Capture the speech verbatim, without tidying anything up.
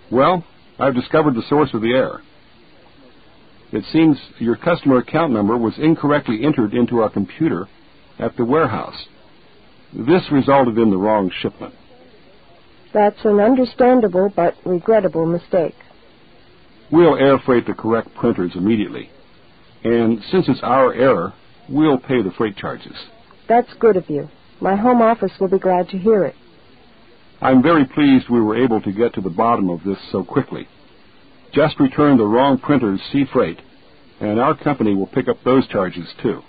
Well, I've discovered the source of the error. It seems your customer account number was incorrectly entered into our computer at the warehouse. This resulted in the wrong shipment. That's an understandable but regrettable mistake. We'll air freight the correct printers immediately. And since it's our error, we'll pay the freight charges. That's good of you. My home office will be glad to hear it. I'm very pleased we were able to get to the bottom of this so quickly. Just return the wrong printers C Freight, and our company will pick up those charges too.